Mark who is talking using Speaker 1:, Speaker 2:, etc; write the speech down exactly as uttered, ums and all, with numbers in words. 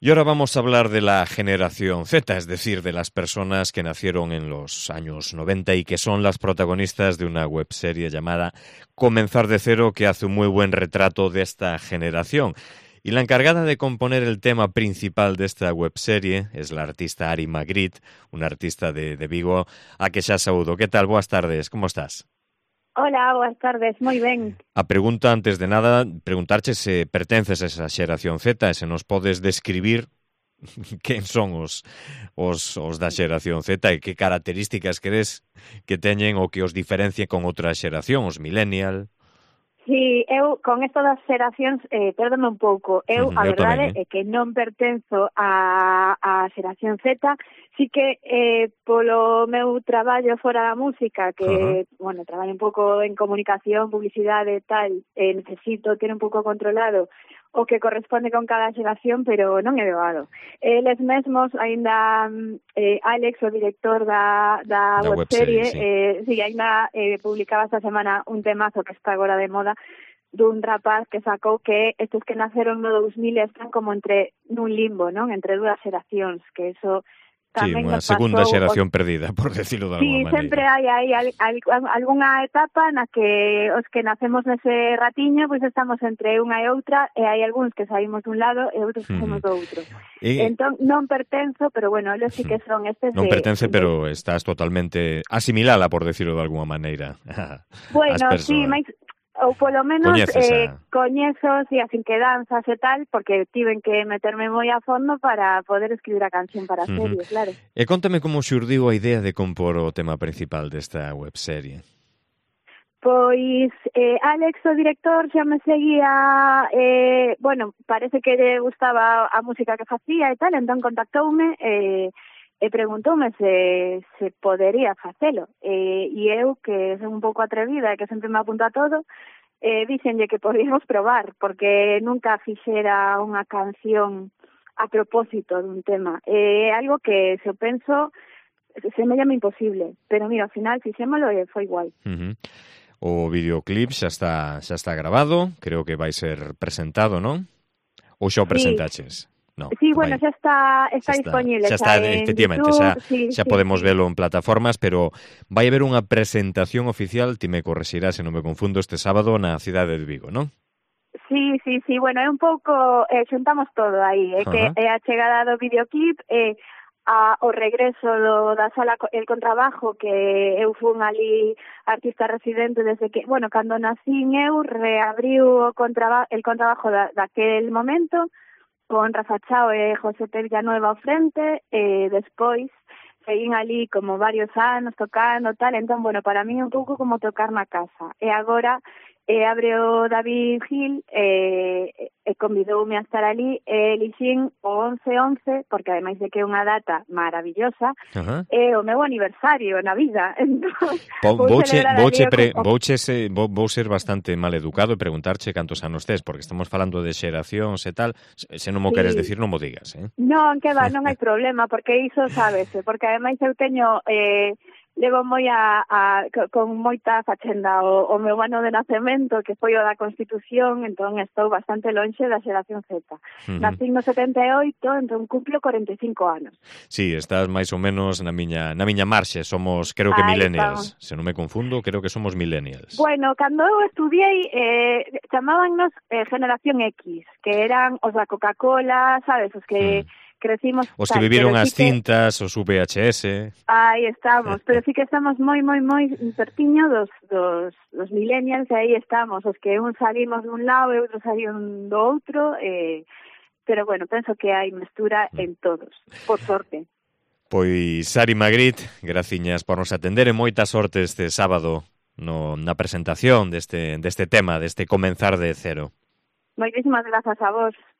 Speaker 1: Y ahora vamos a hablar de la generación Z, es decir, de las personas que nacieron en los años noventa y que son las protagonistas de una webserie llamada Comenzar de Cero, que hace un muy buen retrato de esta generación. Y la encargada de componer el tema principal de esta webserie es la artista Ari Magritte, una artista de, de Vigo, a que xa saúdo. Que tal? Boas tardes, como estás?
Speaker 2: Hola, boas tardes, moi ben.
Speaker 1: A pregunta, antes de nada, preguntarche se pertences a esa xeración Z e se nos podes describir quen son os, os, os da xeración Z e que características crees que teñen o que os diferencia con outra xeración, os millennial.
Speaker 2: Sí, eu con esto das xeracións, eh, perdome un pouco, eu
Speaker 1: Uh-huh,
Speaker 2: a
Speaker 1: eu
Speaker 2: verdade
Speaker 1: tamén, eh?
Speaker 2: é que non pertenzo a, a xeración Z, sí que eh, polo meu traballo fora da música, que,
Speaker 1: Uh-huh.
Speaker 2: bueno, traballo un pouco en comunicación, publicidade e tal, eh, necesito ter un pouco controlado o que corresponde con cada xeración, pero non é doado. Eles mesmos, aínda eh, Alex, o director da, da,
Speaker 1: Da
Speaker 2: webserie,
Speaker 1: webserie, sí.
Speaker 2: eh, sí, aínda eh, publicaba esta semana un temazo que está agora de moda, dun rapaz que sacou que estes que naceron no dos mil están como entre nun limbo, non? Entre dúas xeracións, que eso
Speaker 1: Sí,
Speaker 2: tamén
Speaker 1: unha
Speaker 2: nos
Speaker 1: segunda
Speaker 2: pasou.
Speaker 1: xeración perdida, por decirlo de
Speaker 2: Sí,
Speaker 1: alguma
Speaker 2: sempre
Speaker 1: maneira.
Speaker 2: hai aí al, al, algunha etapa na que os que nacemos nese ratiño pois pues estamos entre unha e outra e hai algúns que saímos dun lado e outros que saímos do outro.
Speaker 1: E...
Speaker 2: Entón non pertenzo, pero bueno, eles sí que son estes
Speaker 1: non
Speaker 2: de...
Speaker 1: pertence,
Speaker 2: de...
Speaker 1: pero estás totalmente asimilada, por decirlo de alguma maneira.
Speaker 2: Bueno, sí, máis... ou polo menos eh,
Speaker 1: a...
Speaker 2: coñezo si así que danzas e tal, porque tiven que meterme moi a fondo para poder escribir a canción para a serie, uh-huh. Claro.
Speaker 1: E contame como xurdiu a idea de compor o tema principal desta webserie.
Speaker 2: Pois eh, Alex, o director, xa me seguía, eh, bueno, parece que lle gustaba a música que facía e tal, entón contactoume e, e preguntoume se, se podería facelo. E, e eu, que son un pouco atrevida e que sempre me apunto a todo, eh, dixenlle que podíamos probar, porque nunca fixera unha canción a propósito dun tema. É eh, algo que, se o penso, se me llama imposible, pero mira, ao final fixémolo e foi guai.
Speaker 1: Uh-huh. O videoclip xa está xa está grabado, creo que vai ser presentado, non? Ou xa o presentaches?
Speaker 2: Sí.
Speaker 1: No,
Speaker 2: sí, bueno, xa está, está, está disponible.
Speaker 1: Xa está,
Speaker 2: xa
Speaker 1: efectivamente,
Speaker 2: YouTube,
Speaker 1: xa,
Speaker 2: sí,
Speaker 1: xa
Speaker 2: sí,
Speaker 1: podemos
Speaker 2: sí.
Speaker 1: velo en plataformas, pero vai haber unha presentación oficial, ti me correxirás se non me confundo, este sábado na cidade de Vigo, non?
Speaker 2: Sí, sí, sí, bueno, é un pouco, eh, xuntamos todo aí, é uh-huh. que é a chegada do videoclip, e eh, a, o regreso do, da sala El Contrabajo, que eu fun ali artista residente desde que, bueno, cando nacín eu, reabriu o contraba, el contrabajo da, daquel momento, con Rafa Chao e José P. Villanueva ao frente, e despois seguín ali como varios anos tocando tal, entón, bueno, para mí é un pouco como tocar na casa. E agora e abre o David Gil e, e convidoume a estar ali e elixín o once once, porque ademais de que é unha data maravillosa, uh-huh. é o meu aniversario na vida. Entón,
Speaker 1: po, vouche, vouche pre,
Speaker 2: con...
Speaker 1: vouche se, vou, vou ser bastante mal educado e preguntarche cantos anos tes, porque estamos falando de xeracións e tal, se non mo sí. queres decir non mo digas, eh?
Speaker 2: Non, que va, non hai problema, porque iso sábese, porque ademais eu teño... Eh, levo moi a, a con moita fachenda o, o meu ano de nacemento, que foi o da Constitución, entón estou bastante lonxe da xeración Z. Uh-huh. Nací no setenta e oito, entón cumplo corenta e cinco anos.
Speaker 1: Sí, estás máis ou menos na miña na miña marxe, somos, creo que Ahí millennials, estamos. Se non me confundo, creo que somos millennials.
Speaker 2: Bueno, cando eu estudiei, eh, chamábannos eh, generación X, que eran os da Coca-Cola, sabes, os que... Mm. Crecimos,
Speaker 1: os que tal, viviron as sí cintas, que... os V H S.
Speaker 2: Aí estamos, pero sí que estamos moi, moi, moi pertiño dos, dos, dos millennials, e aí estamos, os que un salimos dun lado e outros salimos do outro, eh, pero bueno, penso que hai mestura en todos, por sorte.
Speaker 1: Pois, Ari Magritte, graciñas por nos atender e moita sorte este sábado no, na presentación deste, deste tema, deste comenzar de cero.
Speaker 2: Moitísimas grazas a vos.